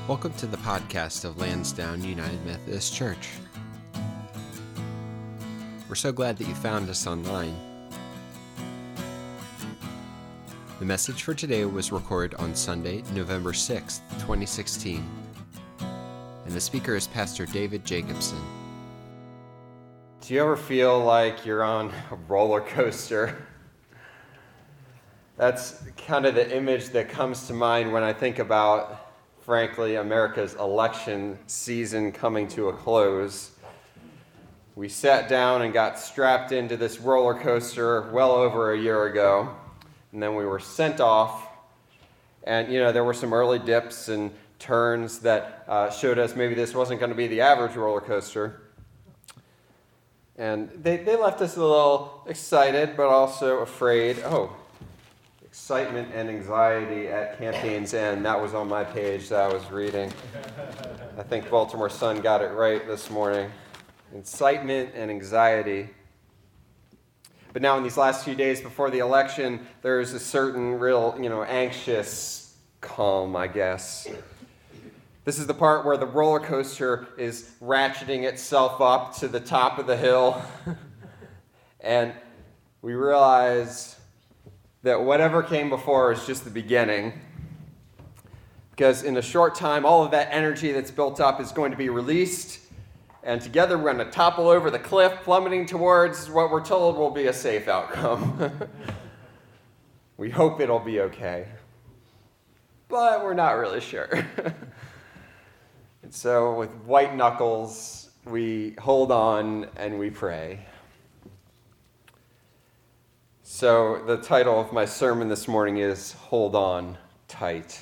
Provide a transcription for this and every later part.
Welcome to the podcast of Lansdowne United Methodist Church. We're so glad that you found us online. The message for today was recorded on Sunday, November 6th, 2016. And the speaker is Pastor David Jacobson. Do you ever feel like you're on a roller coaster? That's kind of the image that comes to mind when I think about, frankly, America's election season coming to a close. We sat down and got strapped into this roller coaster well over a year ago, and then we were sent off. And, there were some early dips and turns that showed us maybe this wasn't going to be the average roller coaster. And they left us a little excited, but also afraid. Excitement and anxiety at campaign's end. That was on my page that I was reading. I think Baltimore Sun got it right this morning. Incitement and anxiety. But now in these last few days before the election, there's a certain real, anxious calm, I guess. This is the part where the roller coaster is ratcheting itself up to the top of the hill. And we realize that whatever came before is just the beginning. Because in a short time, all of that energy that's built up is going to be released. And together we're going to topple over the cliff, plummeting towards what we're told will be a safe outcome. We hope it'll be okay. But we're not really sure. And so with white knuckles, we hold on and we pray. So the title of my sermon this morning is Hold On Tight.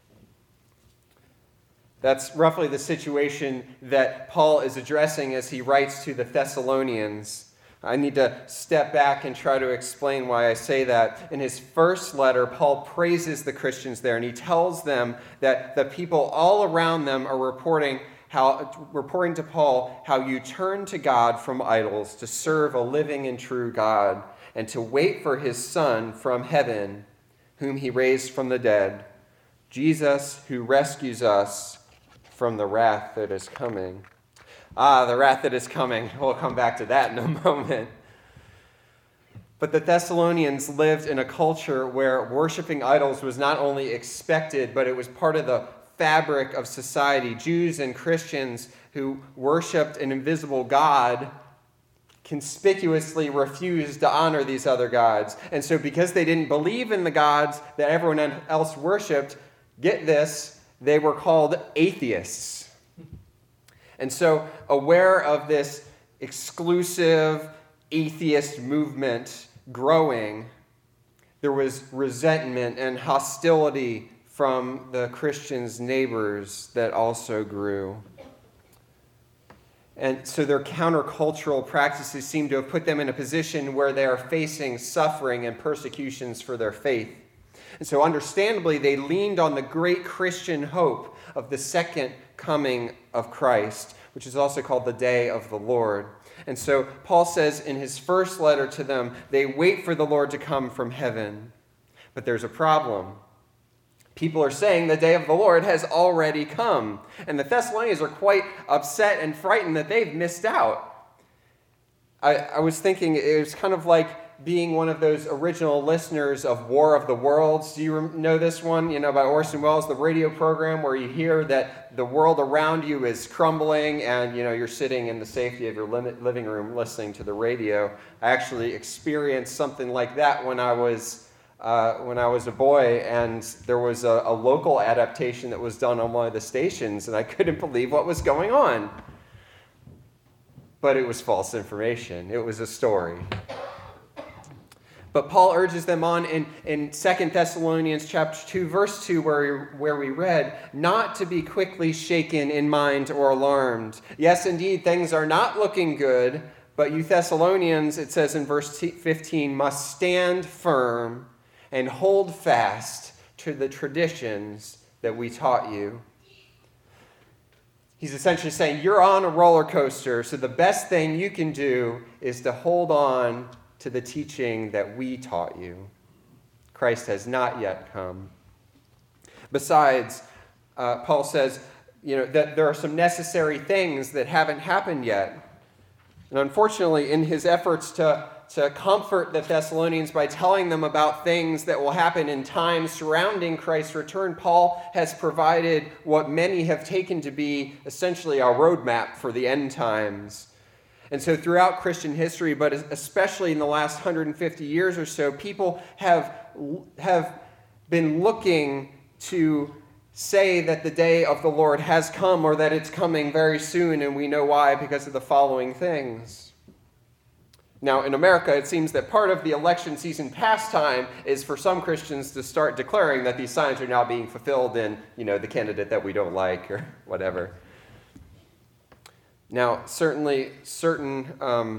That's roughly the situation that Paul is addressing as he writes to the Thessalonians. I need to step back and try to explain why I say that. In his first letter, Paul praises the Christians there, and he tells them that the people all around them are reporting to Paul how you turn to God from idols to serve a living and true God, and to wait for his Son from heaven, whom he raised from the dead, Jesus, who rescues us from the wrath that is coming. The wrath that is coming. We'll come back to that in a moment. But the Thessalonians lived in a culture where worshiping idols was not only expected, but it was part of the fabric of society. Jews and Christians who worshiped an invisible God conspicuously refused to honor these other gods. And so because they didn't believe in the gods that everyone else worshipped, get this, they were called atheists. And so aware of this exclusive atheist movement growing, there was resentment and hostility from the Christians' neighbors that also grew. And so their countercultural practices seem to have put them in a position where they are facing suffering and persecutions for their faith. And so understandably, they leaned on the great Christian hope of the second coming of Christ, which is also called the day of the Lord. And so Paul says in his first letter to them, they wait for the Lord to come from heaven. But there's a problem. People are saying the day of the Lord has already come. And the Thessalonians are quite upset and frightened that they've missed out. I was thinking it was kind of like being one of those original listeners of War of the Worlds. Do you know this one? By Orson Welles, the radio program where you hear that the world around you is crumbling and, you're sitting in the safety of your living room listening to the radio. I actually experienced something like that when I was a boy, and there was a local adaptation that was done on one of the stations, and I couldn't believe what was going on. But it was false information. It was a story. But Paul urges them on in 2 Thessalonians chapter 2, verse 2, where we read, not to be quickly shaken in mind or alarmed. Yes, indeed, things are not looking good, but you Thessalonians, it says in verse 15, must stand firm and hold fast to the traditions that we taught you. He's essentially saying, you're on a roller coaster, so the best thing you can do is to hold on to the teaching that we taught you. Christ has not yet come. Besides, Paul says, that there are some necessary things that haven't happened yet. And unfortunately, in his efforts to comfort the Thessalonians by telling them about things that will happen in time surrounding Christ's return, Paul has provided what many have taken to be essentially a roadmap for the end times. And so throughout Christian history, but especially in the last 150 years or so, people have been looking to say that the day of the Lord has come or that it's coming very soon, and we know why, because of the following things. Now, in America, it seems that part of the election season pastime is for some Christians to start declaring that these signs are now being fulfilled in, the candidate that we don't like or whatever. Now, certainly, certain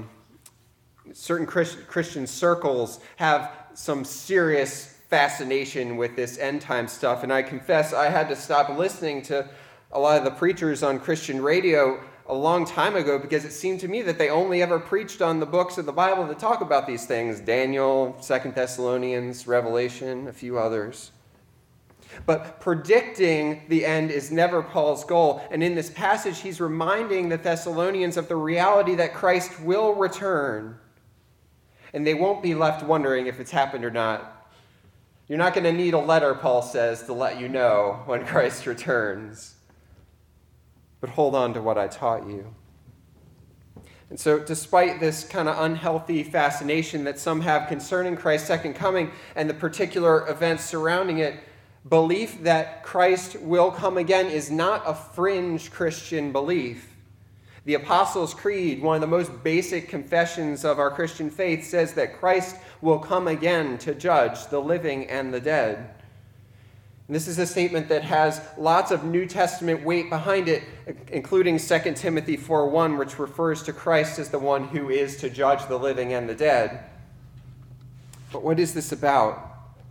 Christian circles have some serious fascination with this end time stuff, and I confess I had to stop listening to a lot of the preachers on Christian radio a long time ago because it seemed to me that they only ever preached on the books of the Bible that talk about these things: Daniel, 2 Thessalonians, Revelation, a few others. But predicting the end is never Paul's goal. And in this passage, he's reminding the Thessalonians of the reality that Christ will return. And they won't be left wondering if it's happened or not. You're not going to need a letter, Paul says, to let you know when Christ returns. But hold on to what I taught you. And so despite this kind of unhealthy fascination that some have concerning Christ's second coming and the particular events surrounding it, belief that Christ will come again is not a fringe Christian belief. The Apostles' Creed, one of the most basic confessions of our Christian faith, says that Christ will come again to judge the living and the dead. And this is a statement that has lots of New Testament weight behind it, including 2 Timothy 4:1, which refers to Christ as the one who is to judge the living and the dead. But what is this about?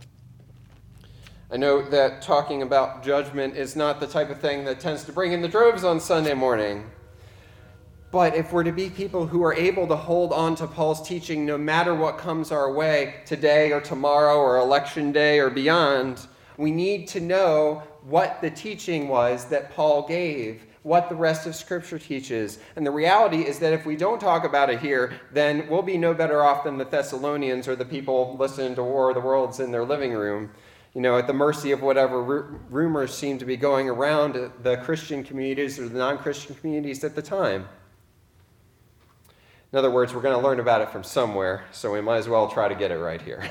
I know that talking about judgment is not the type of thing that tends to bring in the droves on Sunday morning. But if we're to be people who are able to hold on to Paul's teaching no matter what comes our way today or tomorrow or election day or beyond, we need to know what the teaching was that Paul gave, what the rest of Scripture teaches. And the reality is that if we don't talk about it here, then we'll be no better off than the Thessalonians or the people listening to War of the Worlds in their living room, at the mercy of whatever rumors seem to be going around the Christian communities or the non-Christian communities at the time. In other words, we're going to learn about it from somewhere, so we might as well try to get it right here.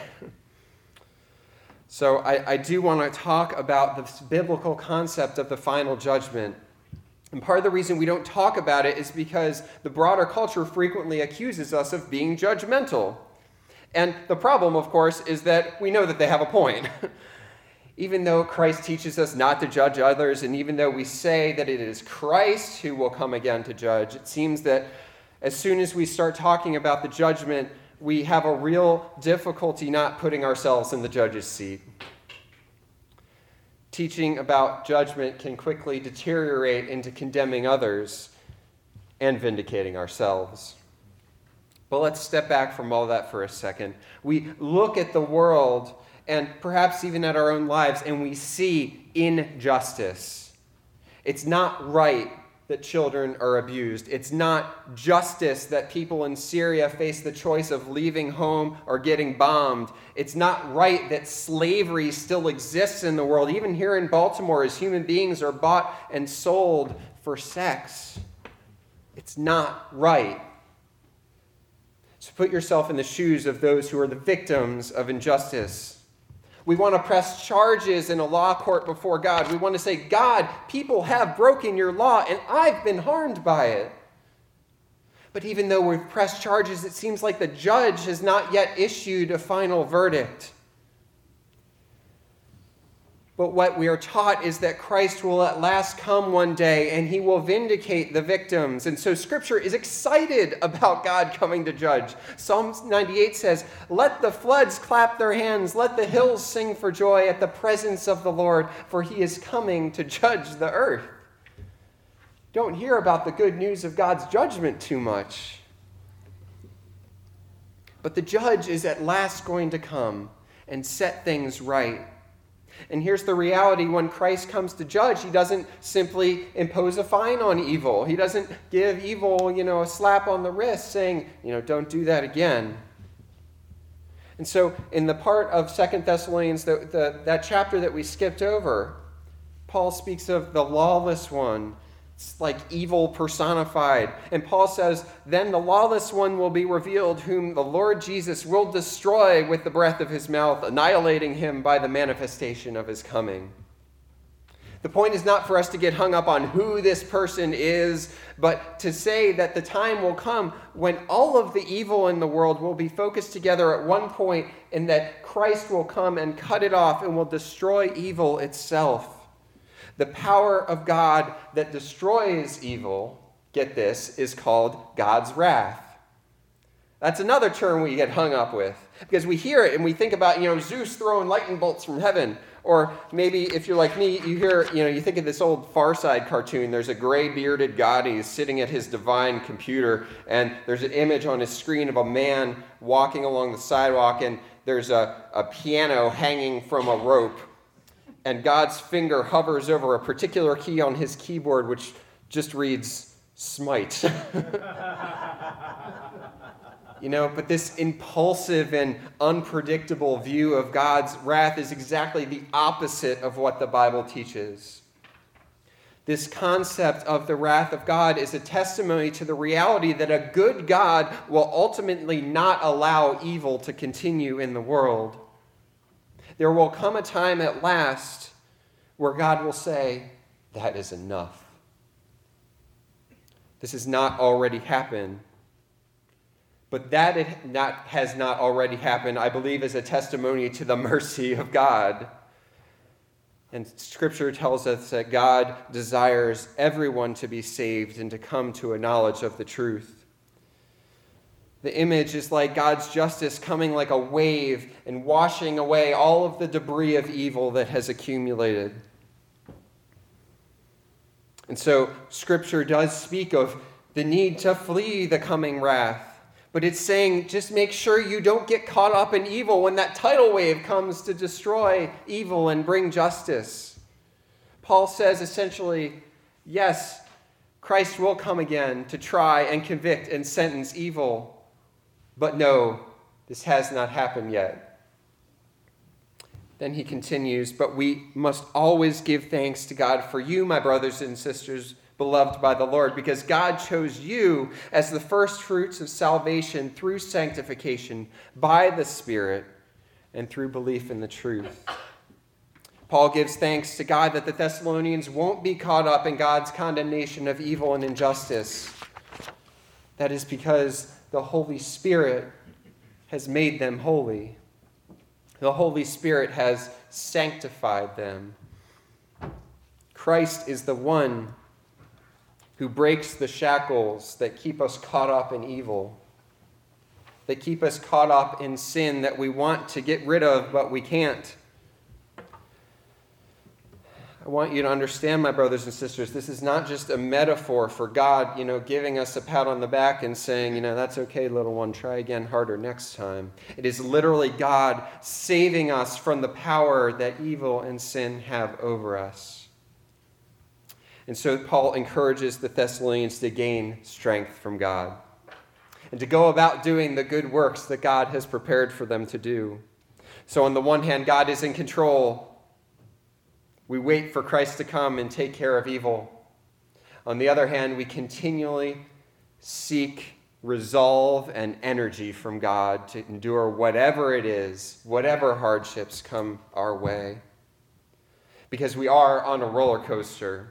So I do want to talk about the biblical concept of the final judgment. And part of the reason we don't talk about it is because the broader culture frequently accuses us of being judgmental. And the problem, of course, is that we know that they have a point. Even though Christ teaches us not to judge others, and even though we say that it is Christ who will come again to judge, it seems that as soon as we start talking about the judgment, we have a real difficulty not putting ourselves in the judge's seat. Teaching about judgment can quickly deteriorate into condemning others and vindicating ourselves. But let's step back from all that for a second. We look at the world and perhaps even at our own lives, and we see injustice. It's not right that children are abused. It's not justice that people in Syria face the choice of leaving home or getting bombed. It's not right that slavery still exists in the world. Even here in Baltimore, as human beings are bought and sold for sex. It's not right. So put yourself in the shoes of those who are the victims of injustice. We want to press charges in a law court before God. We want to say, God, people have broken your law, and I've been harmed by it. But even though we've pressed charges, it seems like the judge has not yet issued a final verdict. But what we are taught is that Christ will at last come one day, and he will vindicate the victims. And so Scripture is excited about God coming to judge. Psalm 98 says, "Let the floods clap their hands, let the hills sing for joy at the presence of the Lord, for he is coming to judge the earth." Don't hear about the good news of God's judgment too much. But the judge is at last going to come and set things right. And here's the reality: when Christ comes to judge, he doesn't simply impose a fine on evil. He doesn't give evil, a slap on the wrist saying, don't do that again. And so in the part of 2 Thessalonians, that chapter that we skipped over, Paul speaks of the lawless one. It's like evil personified. And Paul says, then the lawless one will be revealed, whom the Lord Jesus will destroy with the breath of his mouth, annihilating him by the manifestation of his coming. The point is not for us to get hung up on who this person is, but to say that the time will come when all of the evil in the world will be focused together at one point, and that Christ will come and cut it off and will destroy evil itself. The power of God that destroys evil, get this, is called God's wrath. That's another term we get hung up with, because we hear it and we think about, Zeus throwing lightning bolts from heaven. Or maybe if you're like me, you hear, you think of this old Far Side cartoon. There's a gray-bearded god. He's sitting at his divine computer, and there's an image on his screen of a man walking along the sidewalk, and there's a piano hanging from a rope. And God's finger hovers over a particular key on his keyboard, which just reads, smite. But this impulsive and unpredictable view of God's wrath is exactly the opposite of what the Bible teaches. This concept of the wrath of God is a testimony to the reality that a good God will ultimately not allow evil to continue in the world. There will come a time at last where God will say, that is enough. This has not already happened. But that it has not already happened, I believe, is a testimony to the mercy of God. And Scripture tells us that God desires everyone to be saved and to come to a knowledge of the truth. The image is like God's justice coming like a wave and washing away all of the debris of evil that has accumulated. And so Scripture does speak of the need to flee the coming wrath. But it's saying just make sure you don't get caught up in evil when that tidal wave comes to destroy evil and bring justice. Paul says essentially, yes, Christ will come again to try and convict and sentence evil. But no, this has not happened yet. Then he continues, but we must always give thanks to God for you, my brothers and sisters, beloved by the Lord, because God chose you as the first fruits of salvation through sanctification by the Spirit and through belief in the truth. Paul gives thanks to God that the Thessalonians won't be caught up in God's condemnation of evil and injustice. That is because the Holy Spirit has made them holy. The Holy Spirit has sanctified them. Christ is the one who breaks the shackles that keep us caught up in evil, that keep us caught up in sin that we want to get rid of, but we can't. I want you to understand, my brothers and sisters, this is not just a metaphor for God, giving us a pat on the back and saying, that's okay, little one, try again harder next time. It is literally God saving us from the power that evil and sin have over us. And so Paul encourages the Thessalonians to gain strength from God and to go about doing the good works that God has prepared for them to do. So on the one hand, God is in control. We wait for Christ to come and take care of evil. On the other hand, we continually seek resolve and energy from God to endure whatever it is, whatever hardships come our way. Because we are on a roller coaster.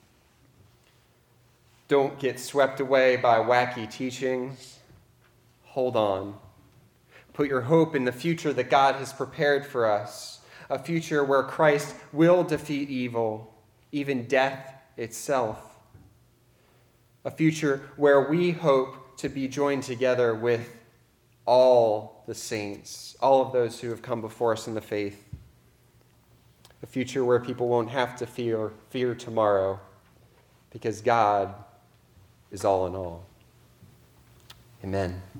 Don't get swept away by wacky teachings. Hold on. Put your hope in the future that God has prepared for us, a future where Christ will defeat evil, even death itself. A future where we hope to be joined together with all the saints, all of those who have come before us in the faith. A future where people won't have to fear tomorrow, because God is all in all. Amen.